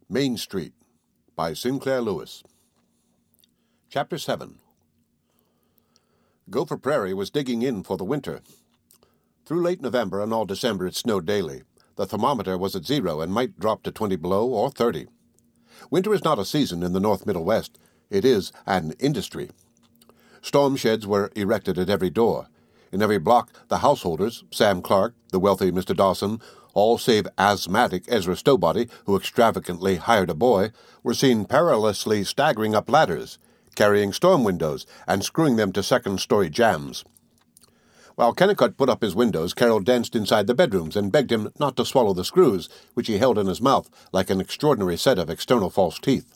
Main Street by Sinclair Lewis. Chapter 7. Gopher Prairie was digging in for the winter. Through late November and all December it snowed daily. The thermometer was at 0 and might drop to 20 below or 30. Winter is not a season in the North Middle West. It is an industry. Storm sheds were erected at every door. In every block, the householders, Sam Clark, the wealthy Mr. Dawson, all save asthmatic Ezra Stowbody, who extravagantly hired a boy, were seen perilously staggering up ladders, carrying storm windows, and screwing them to second-story jambs. While Kennicott put up his windows, Carroll danced inside the bedrooms and begged him not to swallow the screws, which he held in his mouth like an extraordinary set of external false teeth.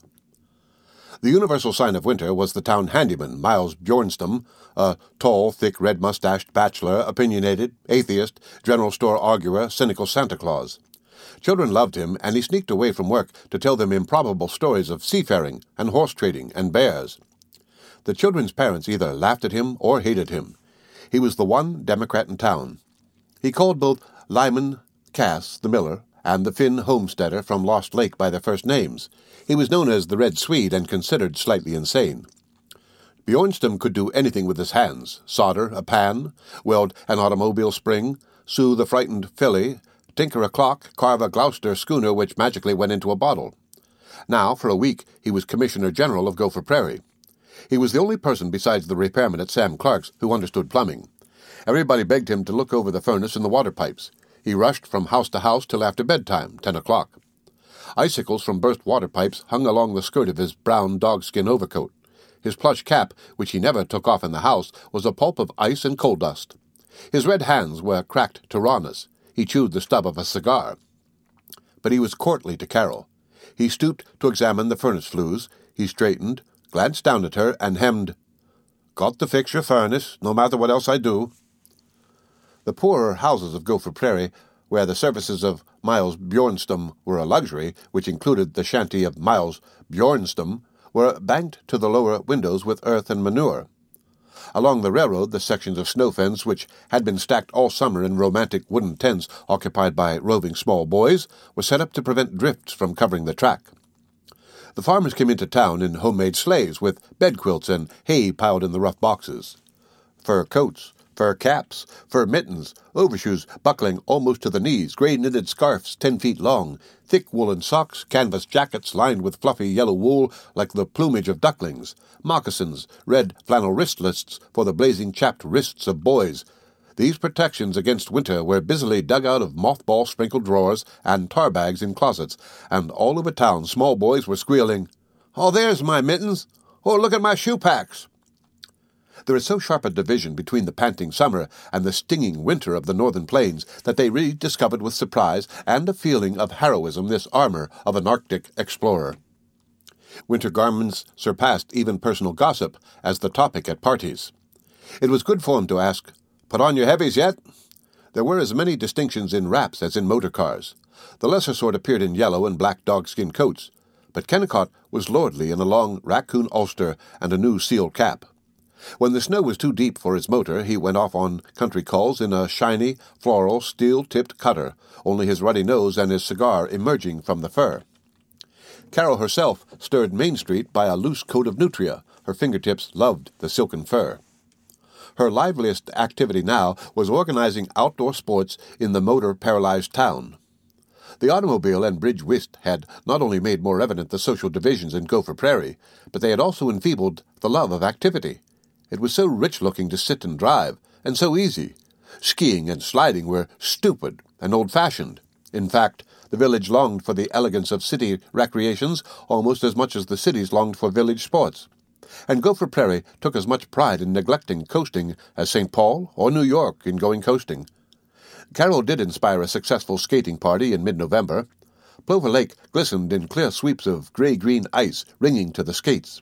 The universal sign of winter was the town handyman, Miles Bjornstam, a tall, thick, red-mustached bachelor, opinionated, atheist, general store arguer, cynical Santa Claus. Children loved him, and he sneaked away from work to tell them improbable stories of seafaring and horse trading and bears. The children's parents either laughed at him or hated him. He was the one Democrat in town. He called both Lyman Cass, the miller, and the Finn homesteader from Lost Lake by their first names. He was known as the Red Swede and considered slightly insane. Bjornstam could do anything with his hands: solder a pan, weld an automobile spring, soothe a frightened filly, tinker a clock, carve a Gloucester schooner which magically went into a bottle. Now, for a week, he was Commissioner General of Gopher Prairie. He was the only person besides the repairman at Sam Clark's who understood plumbing. Everybody begged him to look over the furnace and the water pipes. He rushed from house to house till after bedtime, 10 o'clock. Icicles from burst water pipes hung along the skirt of his brown dogskin overcoat. His plush cap, which he never took off in the house, was a pulp of ice and coal dust. His red hands were cracked to rawness. He chewed the stub of a cigar. But he was courtly to Carol. He stooped to examine the furnace flues. He straightened, glanced down at her, and hemmed, "Got to fix your furnace, no matter what else I do." The poorer houses of Gopher Prairie, where the services of Miles Bjornstam were a luxury, which included the shanty of Miles Bjornstam, were banked to the lower windows with earth and manure. Along the railroad, the sections of snow fence, which had been stacked all summer in romantic wooden tents occupied by roving small boys, were set up to prevent drifts from covering the track. The farmers came into town in homemade sleighs with bed quilts and hay piled in the rough boxes. Fur coats, fur caps, fur mittens, overshoes buckling almost to the knees, gray-knitted scarfs 10 feet long, thick woolen socks, canvas jackets lined with fluffy yellow wool like the plumage of ducklings, moccasins, red flannel wristlets for the blazing chapped wrists of boys. These protections against winter were busily dug out of mothball-sprinkled drawers and tar bags in closets, and all over town small boys were squealing, "Oh, there's my mittens! Oh, look at my shoe packs!" There is so sharp a division between the panting summer and the stinging winter of the northern plains that they rediscovered with surprise and a feeling of heroism this armor of an Arctic explorer. Winter garments surpassed even personal gossip as the topic at parties. It was good form to ask, "Put on your heavies yet?" There were as many distinctions in wraps as in motor cars. The lesser sort appeared in yellow and black dogskin coats, but Kennicott was lordly in a long raccoon ulster and a new seal cap. When the snow was too deep for his motor, he went off on country calls in a shiny, floral, steel-tipped cutter, only his ruddy nose and his cigar emerging from the fur. Carol herself stirred Main Street by a loose coat of nutria. Her fingertips loved the silken fur. Her liveliest activity now was organizing outdoor sports in the motor-paralyzed town. The automobile and bridge whist had not only made more evident the social divisions in Gopher Prairie, but they had also enfeebled the love of activity. It was so rich-looking to sit and drive, and so easy. Skiing and sliding were stupid and old-fashioned. In fact, the village longed for the elegance of city recreations almost as much as the cities longed for village sports. And Gopher Prairie took as much pride in neglecting coasting as St. Paul or New York in going coasting. Carroll did inspire a successful skating party in mid-November. Plover Lake glistened in clear sweeps of gray-green ice ringing to the skates.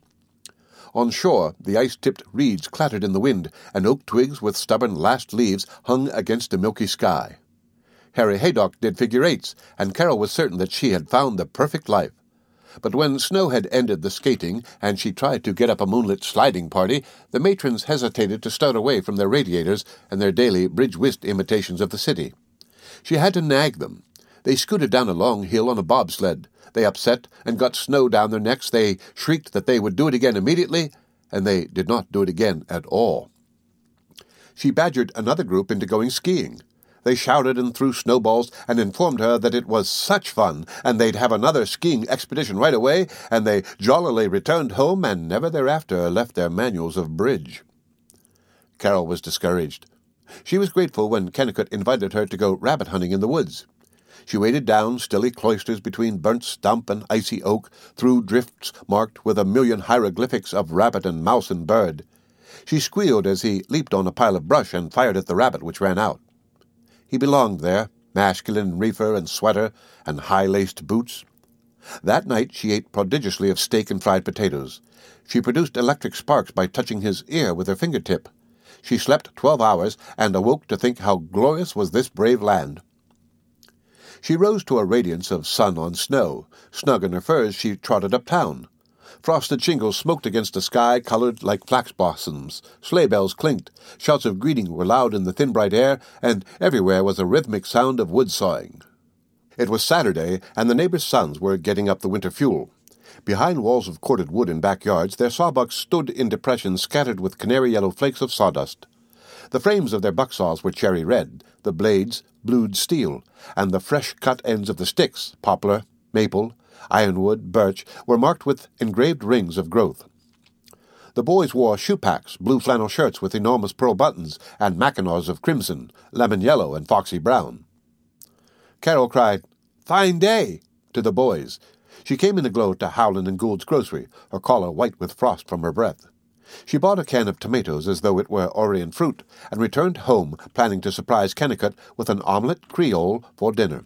On shore, the ice-tipped reeds clattered in the wind, and oak twigs with stubborn last leaves hung against a milky sky. Harry Haydock did figure-eights, and Carol was certain that she had found the perfect life. But when snow had ended the skating, and she tried to get up a moonlit sliding party, the matrons hesitated to start away from their radiators and their daily bridge whist imitations of the city. She had to nag them. They scooted down a long hill on a bobsled. They upset and got snow down their necks. They shrieked that they would do it again immediately, and they did not do it again at all. She badgered another group into going skiing. They shouted and threw snowballs and informed her that it was such fun, and they'd have another skiing expedition right away, and they jollily returned home and never thereafter left their manuals of bridge. Carol was discouraged. She was grateful when Kennicott invited her to go rabbit hunting in the woods. She waded down stilly cloisters between burnt stump and icy oak, through drifts marked with a million hieroglyphics of rabbit and mouse and bird. She squealed as he leaped on a pile of brush and fired at the rabbit, which ran out. He belonged there, masculine in reefer and sweater and high-laced boots. That night she ate prodigiously of steak and fried potatoes. She produced electric sparks by touching his ear with her fingertip. She slept 12 hours and awoke to think how glorious was this brave land. She rose to a radiance of sun on snow. Snug in her furs, she trotted uptown. Frosted shingles smoked against a sky colored like flax blossoms. Sleigh bells clinked. Shouts of greeting were loud in the thin bright air, and everywhere was a rhythmic sound of wood sawing. It was Saturday, and the neighbors' sons were getting up the winter fuel. Behind walls of corded wood in backyards, their sawbucks stood in depressions scattered with canary-yellow flakes of sawdust. The frames of their bucksaws were cherry red, the blades blued steel, and the fresh-cut ends of the sticks, poplar, maple, ironwood, birch, were marked with engraved rings of growth. The boys wore shoe-packs, blue flannel shirts with enormous pearl buttons, and mackinaws of crimson, lemon yellow, and foxy brown. Carol cried, "Fine day!" to the boys. She came in the glow to Howland and Gould's grocery, her collar white with frost from her breath. She bought a can of tomatoes as though it were Orient fruit, and returned home, planning to surprise Kennicott with an omelette Creole for dinner.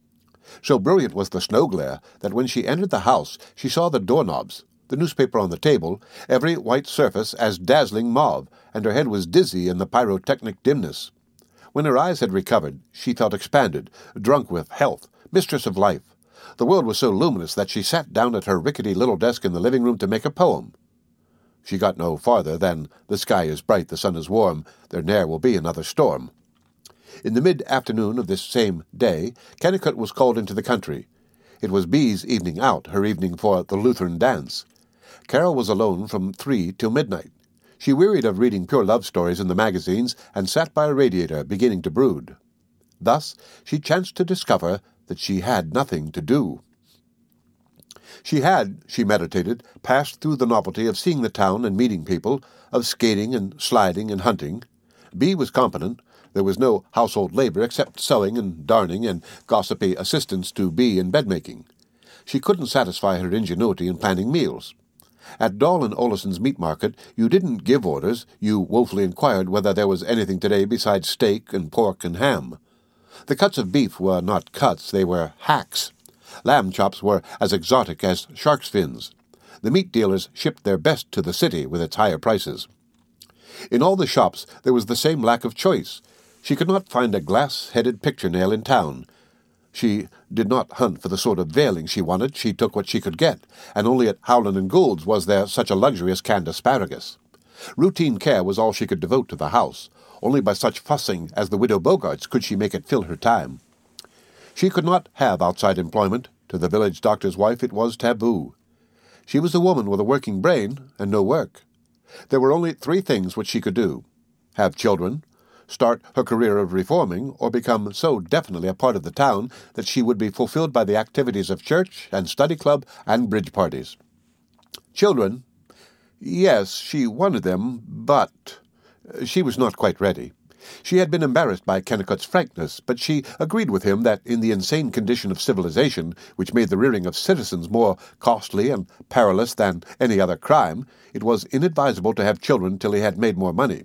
So brilliant was the snow glare that when she entered the house she saw the doorknobs, the newspaper on the table, every white surface as dazzling mauve, and her head was dizzy in the pyrotechnic dimness. When her eyes had recovered, she felt expanded, drunk with health, mistress of life. The world was so luminous that she sat down at her rickety little desk in the living room to make a poem. She got no farther than, "The sky is bright, the sun is warm, there ne'er will be another storm." In the mid-afternoon of this same day, Kennicott was called into the country. It was Bee's evening out, her evening for the Lutheran dance. Carol was alone from 3 till midnight. She wearied of reading pure love stories in the magazines and sat by a radiator, beginning to brood. Thus she chanced to discover that she had nothing to do. She had, she meditated, passed through the novelty of seeing the town and meeting people, of skating and sliding and hunting. Bee was competent. There was no household labor except sewing and darning and gossipy assistance to Bee in bed-making. She couldn't satisfy her ingenuity in planning meals. At Dahl and Olison's meat market, you didn't give orders, you woefully inquired whether there was anything today besides steak and pork and ham. The cuts of beef were not cuts, they were hacks. Lamb chops were as exotic as shark's fins. The meat dealers shipped their best to the city with its higher prices. In all the shops there was the same lack of choice. She could not find a glass-headed picture nail in town. She did not hunt for the sort of veiling she wanted. She took what she could get, and only at Howland and Gould's was there such a luxury as canned asparagus. Routine care was all she could devote to the house. Only by such fussing as the widow Bogart's could she make it fill her time. She could not have outside employment. To the village doctor's wife it was taboo. She was a woman with a working brain and no work. There were only 3 things which she could do: have children, start her career of reforming, or become so definitely a part of the town that she would be fulfilled by the activities of church and study club and bridge parties. Children, yes, she wanted them, but she was not quite ready. She had been embarrassed by Kennicott's frankness, but she agreed with him that in the insane condition of civilization, which made the rearing of citizens more costly and perilous than any other crime, it was inadvisable to have children till he had made more money.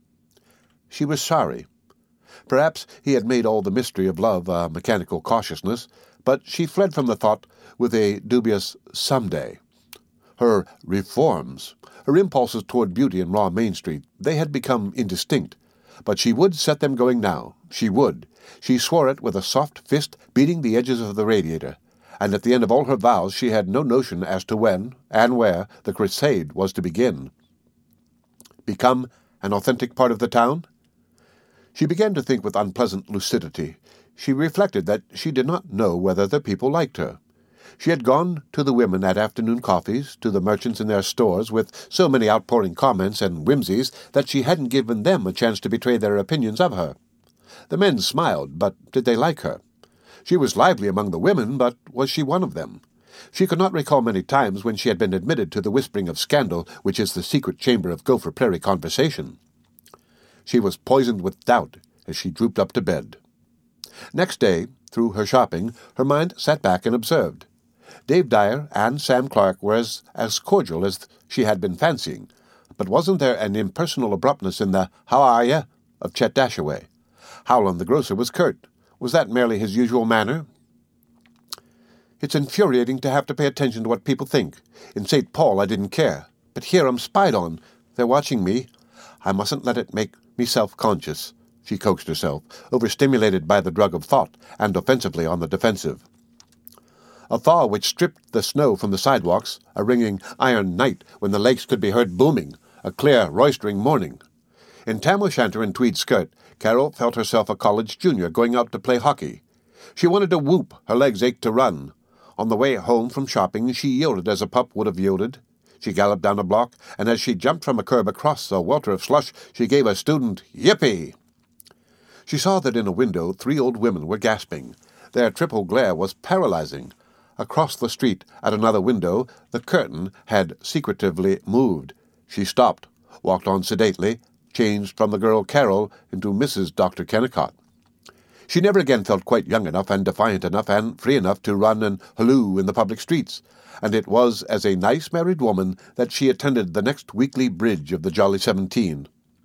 She was sorry. Perhaps he had made all the mystery of love a mechanical cautiousness, but she fled from the thought with a dubious someday. Her reforms, her impulses toward beauty in raw Main Street, they had become indistinct. But she would set them going now. She would. She swore it with a soft fist beating the edges of the radiator, and at the end of all her vows she had no notion as to when and where the crusade was to begin. Become an authentic part of the town? She began to think with unpleasant lucidity. She reflected that she did not know whether the people liked her. She had gone to the women at afternoon coffees, to the merchants in their stores, with so many outpouring comments and whimsies that she hadn't given them a chance to betray their opinions of her. The men smiled, but did they like her? She was lively among the women, but was she one of them? She could not recall many times when she had been admitted to the whispering of scandal, which is the secret chamber of Gopher Prairie conversation. She was poisoned with doubt as she drooped up to bed. Next day, through her shopping, her mind sat back and observed. Dave Dyer and Sam Clark were as cordial as she had been fancying, but wasn't there an impersonal abruptness in the "How are you?" of Chet Dashaway? Howland the grocer was curt. Was that merely his usual manner? It's infuriating to have to pay attention to what people think. In St. Paul I didn't care, but here I'm spied on. They're watching me. I mustn't let it make me self-conscious, she coaxed herself, overstimulated by the drug of thought and offensively on the defensive. A thaw which stripped the snow from the sidewalks, a ringing iron night when the lakes could be heard booming, a clear, roistering morning. In tam o' shanter and tweed skirt, Carol felt herself a college junior going out to play hockey. She wanted to whoop, her legs ached to run. On the way home from shopping, she yielded as a pup would have yielded. She galloped down a block, and as she jumped from a curb across a welter of slush, she gave a student "Yippee!" She saw that in a window 3 old women were gasping. Their triple glare was paralyzing. Across the street, at another window, the curtain had secretively moved. She stopped, walked on sedately, changed from the girl Carol into Mrs. Dr. Kennicott. She never again felt quite young enough and defiant enough and free enough to run and halloo in the public streets, and it was as a nice married woman that she attended the next weekly bridge of the Jolly 17.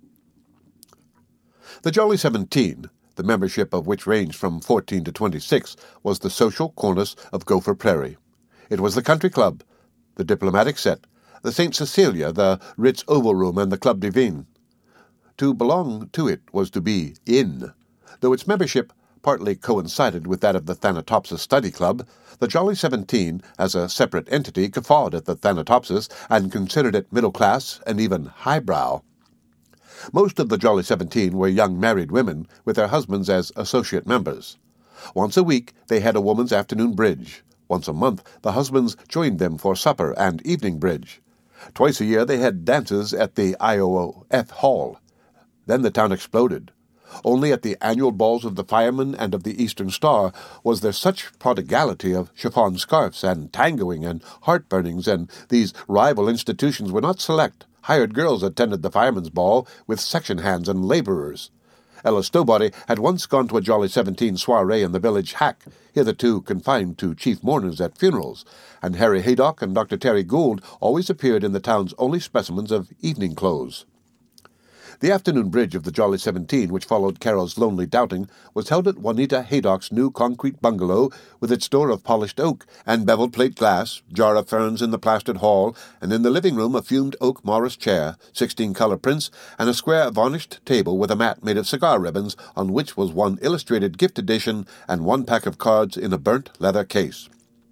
The Jolly 17, the membership of which ranged from 14 to 26, was the social cornice of Gopher Prairie. It was the country club, the diplomatic set, the St. Cecilia, the Ritz Oval Room, and the Club Divine. To belong to it was to be in. Though its membership partly coincided with that of the Thanatopsis Study Club, the Jolly 17, as a separate entity, guffawed at the Thanatopsis and considered it middle-class and even highbrow. Most of the Jolly 17 were young married women, with their husbands as associate members. Once a week they had a woman's afternoon bridge. Once a month the husbands joined them for supper and evening bridge. Twice a year they had dances at the IOF Hall. Then the town exploded. Only at the annual balls of the Firemen and of the Eastern Star was there such prodigality of chiffon scarfs and tangoing and heartburnings, and these rival institutions were not select. Hired girls attended the Firemen's Ball with section hands and laborers. Ella Stowbody had once gone to a Jolly 17 soiree in the village hack, hitherto confined to chief mourners at funerals, and Harry Haydock and Dr. Terry Gould always appeared in the town's only specimens of evening clothes. The afternoon bridge of the Jolly 17, which followed Carol's lonely doubting, was held at Juanita Haydock's new concrete bungalow, with its door of polished oak and beveled plate glass, jar of ferns in the plastered hall, and in the living room a fumed oak Morris chair, 16 color prints, and a square varnished table with a mat made of cigar ribbons, on which was one illustrated gift edition and 1 pack of cards in a burnt leather case.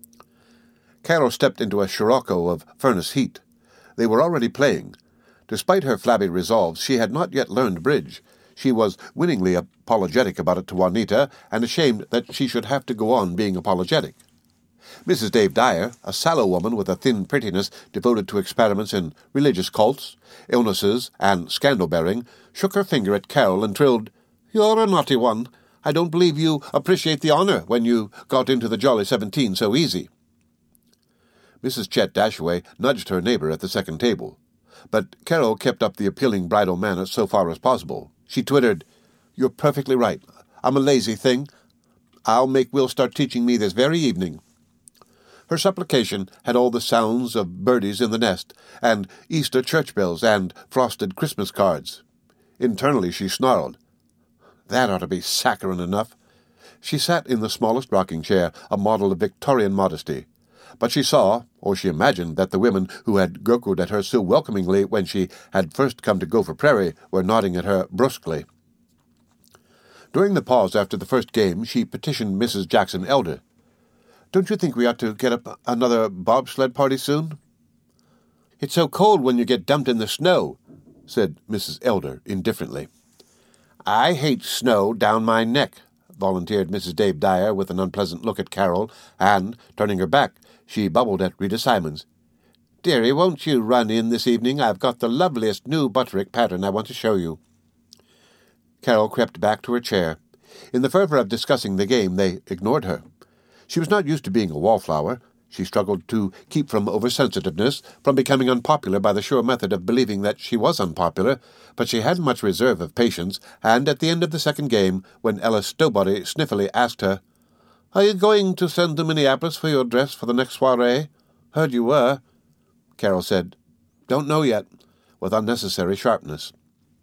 Carol stepped into a scirocco of furnace heat. They were already playing. Despite her flabby resolves, she had not yet learned bridge. She was winningly apologetic about it to Juanita, and ashamed that she should have to go on being apologetic. Mrs. Dave Dyer, a sallow woman with a thin prettiness devoted to experiments in religious cults, illnesses, and scandal-bearing, shook her finger at Carol and trilled, "You're a naughty one. I don't believe you appreciate the honor when you got into the Jolly 17 so easy." Mrs. Chet Dashaway nudged her neighbor at the second table. But Carol kept up the appealing bridal manner so far as possible. She twittered, "You're perfectly right. I'm a lazy thing. I'll make Will start teaching me this very evening." Her supplication had all the sounds of birdies in the nest, and Easter church bells, and frosted Christmas cards. Internally she snarled, "That ought to be saccharine enough." She sat in the smallest rocking chair, a model of Victorian modesty. But she saw, or she imagined, that the women who had gurgled at her so welcomingly when she had first come to Gopher Prairie were nodding at her brusquely. During the pause after the first game, she petitioned Mrs. Jackson Elder. "Don't you think we ought to get up another bobsled party soon?" "It's so cold when you get dumped in the snow," said Mrs. Elder indifferently. "I hate snow down my neck," volunteered Mrs. Dave Dyer with an unpleasant look at Carol, and, turning her back, she bubbled at Rita Simons. "Dearie, won't you run in this evening? I've got the loveliest new Butterick pattern I want to show you." Carol crept back to her chair. In the fervor of discussing the game, they ignored her. She was not used to being a wallflower. She struggled to keep from oversensitiveness, from becoming unpopular by the sure method of believing that she was unpopular, but she hadn't much reserve of patience, and at the end of the second game, when Ella Stowbody sniffily asked her, "Are you going to send to Minneapolis for your dress for the next soiree? Heard you were." Carol said, "Don't know yet," with unnecessary sharpness.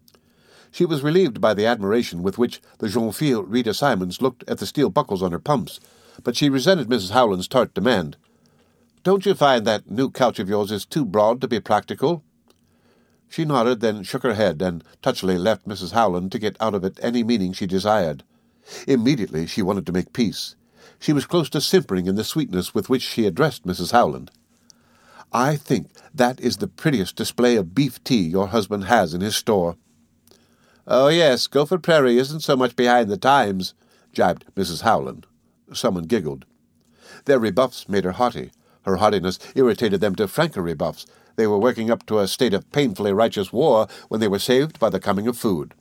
She was relieved by the admiration with which the jeune fille Rita Simons looked at the steel buckles on her pumps, but she resented Mrs. Howland's tart demand. "Don't you find that new couch of yours is too broad to be practical?" She nodded, then shook her head, and touchily left Mrs. Howland to get out of it any meaning she desired. Immediately she wanted to make peace. She was close to simpering in the sweetness with which she addressed Mrs. Howland. "I think that is the prettiest display of beef tea your husband has in his store." "Oh, yes, Gopher Prairie isn't so much behind the times," jibed Mrs. Howland. Someone giggled. Their rebuffs made her haughty. Her haughtiness irritated them to franker rebuffs. They were working up to a state of painfully righteous war when they were saved by the coming of food.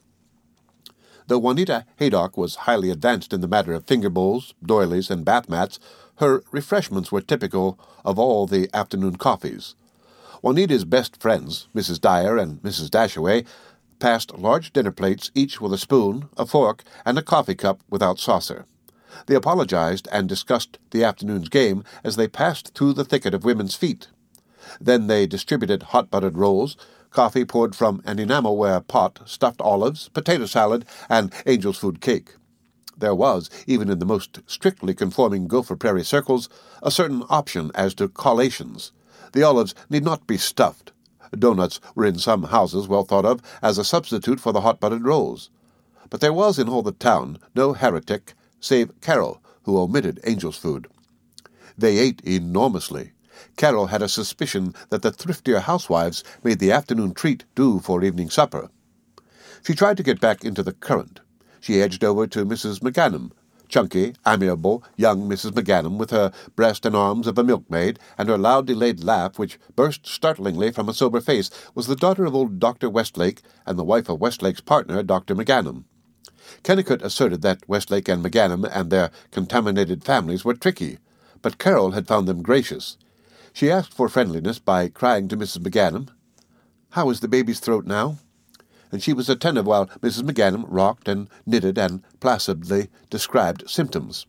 Though Juanita Haydock was highly advanced in the matter of finger bowls, doilies, and bath mats, her refreshments were typical of all the afternoon coffees. Juanita's best friends, Mrs. Dyer and Mrs. Dashaway, passed large dinner plates, each with a spoon, a fork, and a coffee cup without saucer. They apologized and discussed the afternoon's game as they passed through the thicket of women's feet. Then they distributed hot buttered rolls, coffee poured from an enamel-ware pot, stuffed olives, potato salad, and angel's food cake. There was, even in the most strictly conforming Gopher Prairie circles, a certain option as to collations. The olives need not be stuffed. Doughnuts were in some houses well thought of as a substitute for the hot buttered rolls. But there was in all the town no heretic save Carol, who omitted angel's food. They ate enormously. Carol had a suspicion that the thriftier housewives made the afternoon treat do for evening supper. She tried to get back into the current. She edged over to Mrs. McGanum, chunky, amiable, young Mrs. McGanum, with her breast and arms of a milkmaid, and her loud, delayed laugh, which burst startlingly from a sober face, was the daughter of old Dr. Westlake and the wife of Westlake's partner, Dr. McGanum. Kennicott asserted that Westlake and McGanum and their contaminated families were tricky, but Carol had found them gracious. She asked for friendliness by crying to Mrs. McGanum, "How is the baby's throat now?" And she was attentive while Mrs. McGanum rocked and knitted and placidly described symptoms.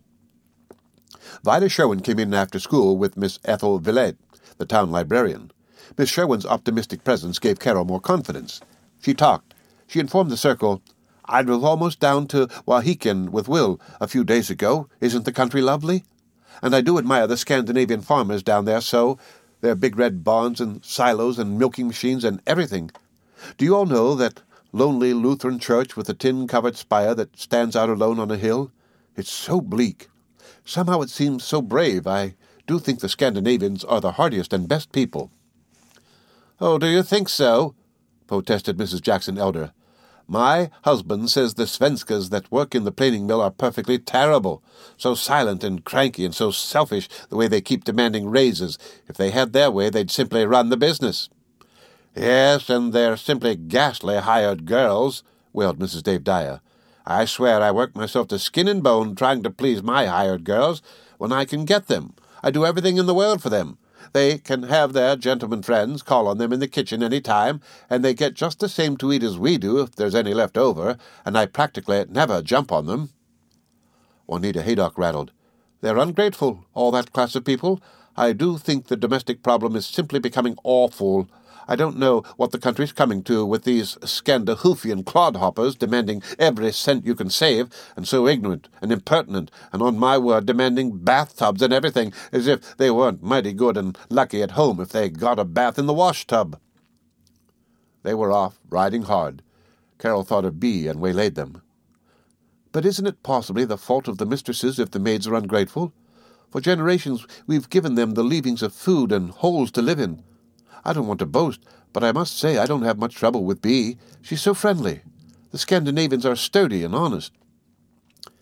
Vida Sherwin came in after school with Miss Ethel Villette, the town librarian. Miss Sherwin's optimistic presence gave Carol more confidence. She talked. She informed the circle, "I was almost down to Wauhegan with Will a few days ago. Isn't the country lovely? And I do admire the Scandinavian farmers down there so. Their big red barns and silos and milking machines and everything. Do you all know that lonely Lutheran church with a tin-covered spire that stands out alone on a hill? It's so bleak. Somehow it seems so brave. I do think the Scandinavians are the hardiest and best people." "Oh, do you think so?" protested Mrs. Jackson Elder. "My husband says the Svenskas that work in the planing mill are perfectly terrible, so silent and cranky and so selfish the way they keep demanding raises. If they had their way, they'd simply run the business." "Yes, and they're simply ghastly hired girls," wailed Mrs. Dave Dyer. "I swear I work myself to skin and bone trying to please my hired girls when I can get them. I do everything in the world for them. They can have their gentlemen friends call on them in the kitchen any time, and they get just the same to eat as we do if there's any left over, and I practically never jump on them." Juanita Haydock rattled. "They're ungrateful, all that class of people. I do think the domestic problem is simply becoming awful. I don't know what the country's coming to with these Scandahoofian clodhoppers demanding every cent you can save, and so ignorant and impertinent, and on my word demanding bathtubs and everything, as if they weren't mighty good and lucky at home if they got a bath in the wash-tub." They were off, riding hard. Carol thought of Bea and waylaid them. "But isn't it possibly the fault of the mistresses if the maids are ungrateful? For generations we've given them the leavings of food and holes to live in. I don't want to boast, but I must say I don't have much trouble with Bea. She's so friendly. The Scandinavians are sturdy and honest."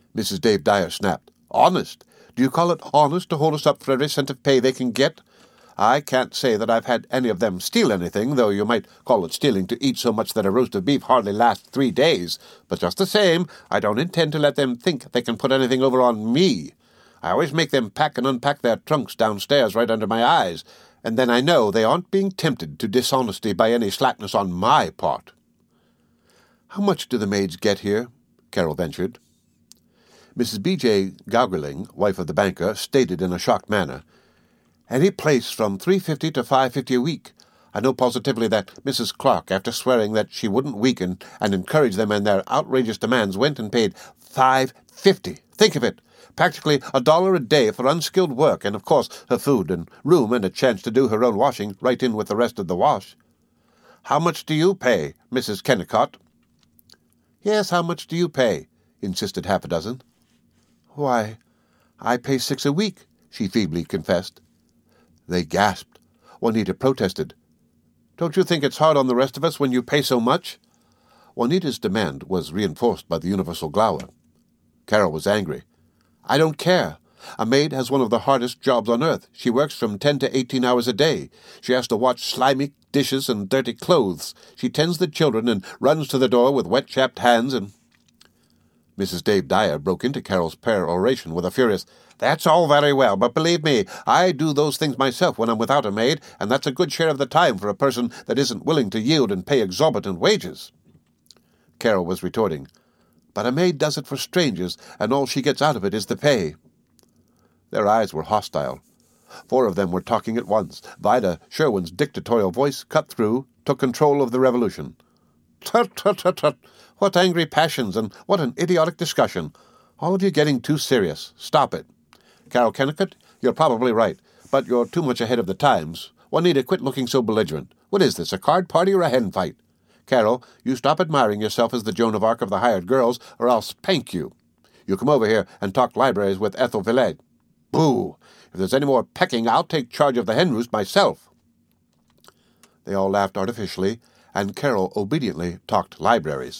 Mrs. Dave Dyer snapped. "Honest? Do you call it honest to hold us up for every cent of pay they can get? I can't say that I've had any of them steal anything, though you might call it stealing to eat so much that a roast of beef hardly lasts 3 days. But just the same, I don't intend to let them think they can put anything over on me. I always make them pack and unpack their trunks downstairs right under my eyes, and then I know they aren't being tempted to dishonesty by any slackness on my part." "How much do the maids get here?" Carol ventured. Mrs. B.J. Gaugerling, wife of the banker, stated in a shocked manner, "Any place from $3.50 to $5.50 a week. I know positively that Mrs. Clark, after swearing that she wouldn't weaken and encourage them in their outrageous demands, went and paid $5.50. Think of it! Practically $1 a day for unskilled work, and of course her food and room and a chance to do her own washing right in with the rest of the wash. How much do you pay, Mrs. Kennicott?" "Yes, how much do you pay?" insisted half a dozen. "Why, I pay $6 a week," she feebly confessed. They gasped. Juanita protested. "Don't you think it's hard on the rest of us when you pay so much?" Juanita's demand was reinforced by the universal glower. Carol was angry. "I don't care. A maid has one of the hardest jobs on earth. She works from 10 to 18 hours a day. She has to wash slimy dishes and dirty clothes. She tends the children and runs to the door with wet-chapped hands and—" Mrs. Dave Dyer broke into Carol's peroration with a furious, "That's all very well, but believe me, I do those things myself when I'm without a maid, and that's a good share of the time for a person that isn't willing to yield and pay exorbitant wages." Carol was retorting, "But a maid does it for strangers, and all she gets out of it is the pay." Their eyes were hostile. 4 of them were talking at once. Vida Sherwin's dictatorial voice cut through, took control of the revolution. "Tut, tut, tut, tut! What angry passions, and what an idiotic discussion! All of you getting too serious. Stop it. Carol Kennicott, you're probably right, but you're too much ahead of the times. Juanita, quit looking so belligerent. What is this, a card party or a hen fight? Carol, you stop admiring yourself as the Joan of Arc of the hired girls, or I'll spank you. You come over here and talk libraries with Ethel Villette. Boo! If there's any more pecking, I'll take charge of the hen roost myself." They all laughed artificially, and Carol obediently talked libraries.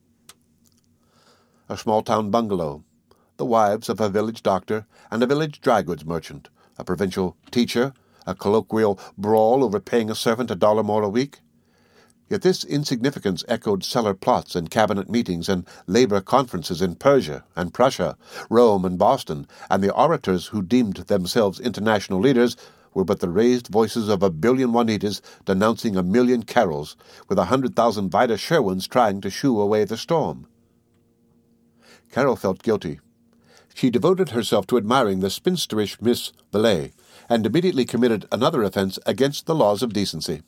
A small-town bungalow, the wives of a village doctor and a village dry-goods merchant, a provincial teacher, a colloquial brawl over paying a servant $1 more a week. Yet this insignificance echoed cellar plots and cabinet meetings and labor conferences in Persia and Prussia, Rome and Boston, and the orators who deemed themselves international leaders were but the raised voices of 1,000,000,000 Juanitas denouncing 1,000,000 Carols, with 100,000 Vida Sherwins trying to shoo away the storm. Carol felt guilty. She devoted herself to admiring the spinsterish Miss Villette, and immediately committed another offense against the laws of decency.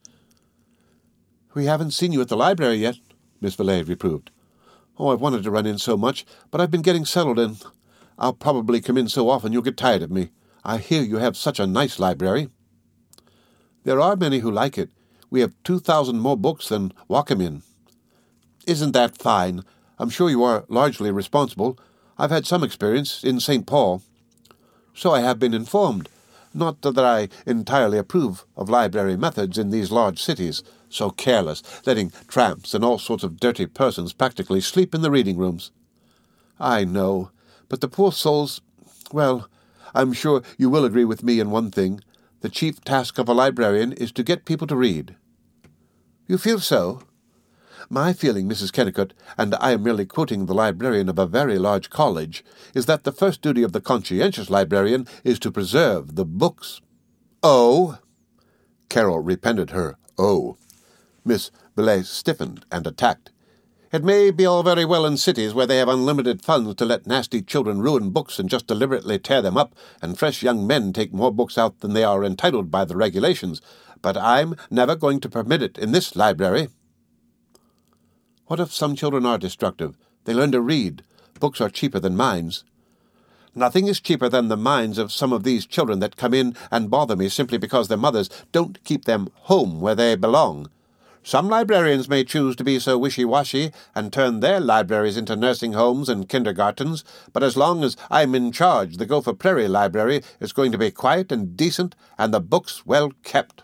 "We haven't seen you at the library yet," Miss Villette reproved. "Oh, I've wanted to run in so much, but I've been getting settled in. I'll probably come in so often you'll get tired of me. I hear you have such a nice library." "There are many who like it. We have 2,000 more books than Wakamin." "Isn't that fine? I'm sure you are largely responsible. I've had some experience in St. Paul." "So I have been informed. Not that I entirely approve of library methods in these large cities. So careless, letting tramps and all sorts of dirty persons practically sleep in the reading rooms." "I know, but the poor souls— well, I'm sure you will agree with me in one thing. The chief task of a librarian is to get people to read." "You feel so?" "My feeling, Mrs. Kennicott, and I am merely quoting the librarian of a very large college, is that the first duty of the conscientious librarian is to preserve the books." "Oh!" Carol repented her "oh." Miss Villette stiffened and attacked. "It may be all very well in cities where they have unlimited funds to let nasty children ruin books and just deliberately tear them up, and fresh young men take more books out than they are entitled by the regulations, but I'm never going to permit it in this library." "What if some children are destructive? They learn to read. Books are cheaper than minds." "Nothing is cheaper than the minds of some of these children that come in and bother me simply because their mothers don't keep them home where they belong. Some librarians may choose to be so wishy-washy and turn their libraries into nursing homes and kindergartens, but as long as I'm in charge, the Gopher Prairie Library is going to be quiet and decent and the books well kept."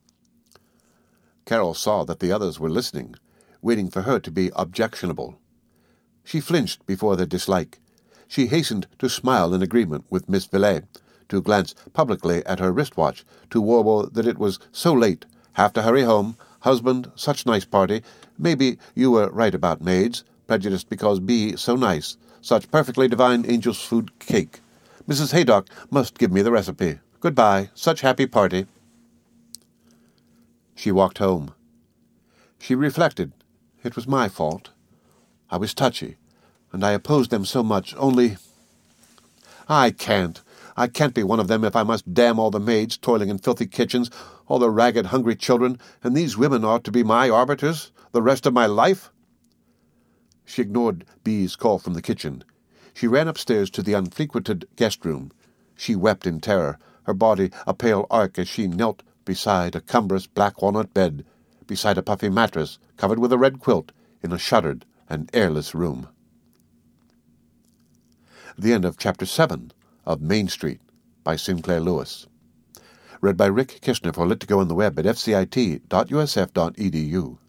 Carol saw that the others were listening, waiting for her to be objectionable. She flinched before their dislike. She hastened to smile in agreement with Miss Villais, to glance publicly at her wristwatch, to warble that it was so late, have to hurry home, husband, such nice party, maybe you were right about maids, prejudiced because B so nice, such perfectly divine angel's food cake. Mrs. Haydock must give me the recipe. Goodbye, such happy party. She walked home. She reflected. It was my fault. I was touchy, and I opposed them so much, only... I can't be one of them if I must damn all the maids toiling in filthy kitchens, all the ragged, hungry children, and these women ought to be my arbiters the rest of my life. She ignored B's call from the kitchen. She ran upstairs to the unfrequented guest-room. She wept in terror, her body a pale arc as she knelt beside a cumbrous black walnut bed, beside a puffy mattress covered with a red quilt, in a shuttered and airless room. The end of Chapter 7 of Main Street by Sinclair Lewis. Read by Rick Kishner for Lit2Go on the web at fcit.usf.edu.